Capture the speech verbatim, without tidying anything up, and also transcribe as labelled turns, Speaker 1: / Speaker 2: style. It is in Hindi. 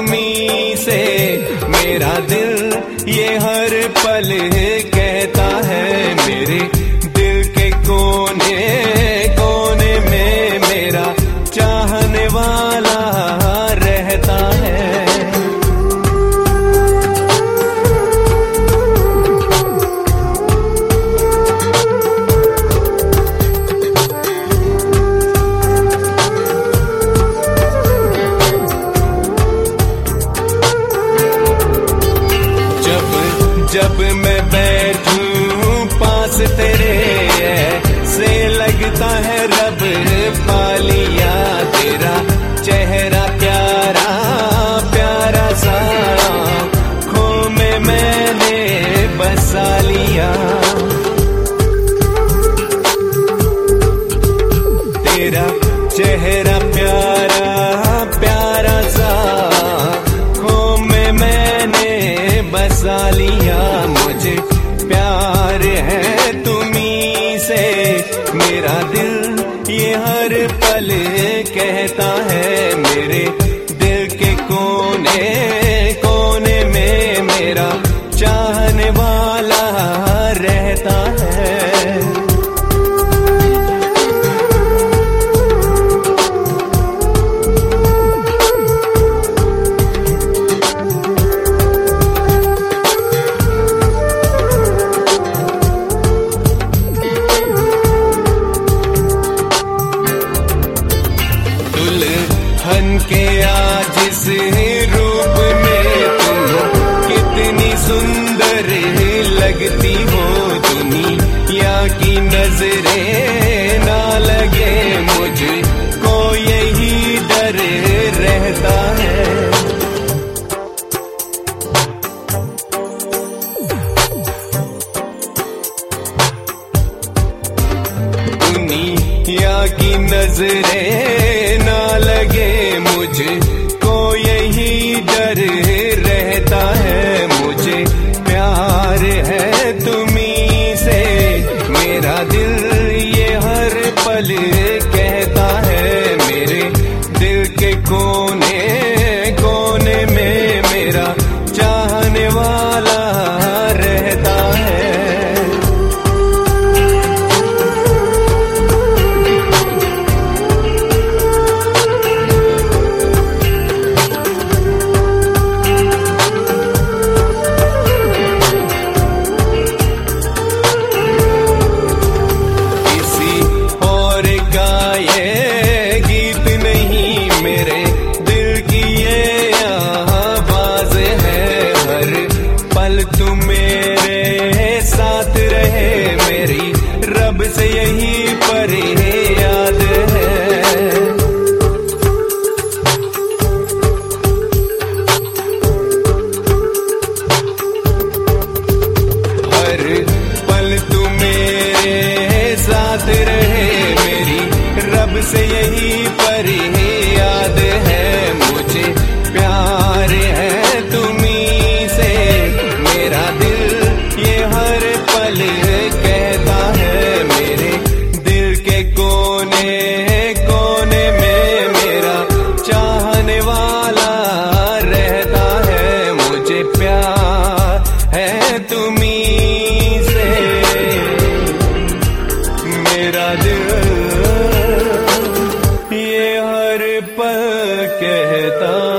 Speaker 1: तुम्हीं से। मेरा दिल ये हर पल कहता है, मेरे दिल के कोने कोने में मेरा चाहने वाला रहता है। जब मैं बैठूं पास तेरे, से लगता है रब पा लिया। तेरा चेहरा प्यारा प्यारा सा, खो में मैंने बसा लिया। तेरा चेहरा प्यारा प्यारा सा, खो में मैंने बसा लिया। मुझे प्यार है तुम्हीं से, मेरा दिल ये हर पल कहता है। मेरे दिल के कोने कोने में मेरा चाहने वाला रहता है। दुल्हन के आज इस रूप में तुम कितनी सुंदर लगती हो। दुनिया की नजरें ना लगे मुझको यही डर रहता है। दुनिया की नजरें ना लगे मुझको यही डर रहता है। मुझे प्यार है तुम्हीं से, मेरा दिल ये हर पल कहता है। मेरे दिल के कोने कोने में मेरा चाहने वाला रहता है। तुम मेरे साथ रहे, मेरी रब से यही पर याद है। हर पल तुम मेरे साथ रहे, मेरी रब से यही पर याद है। मुझे प्यार है तुम्हीं से, मेरा दिल ये हर पल कहता है। मेरे दिल के कोने कोने में मेरा चाहने वाला रहता है। मुझे प्यार है तुम्हीं से, मेरा दिल ये हर पल कहता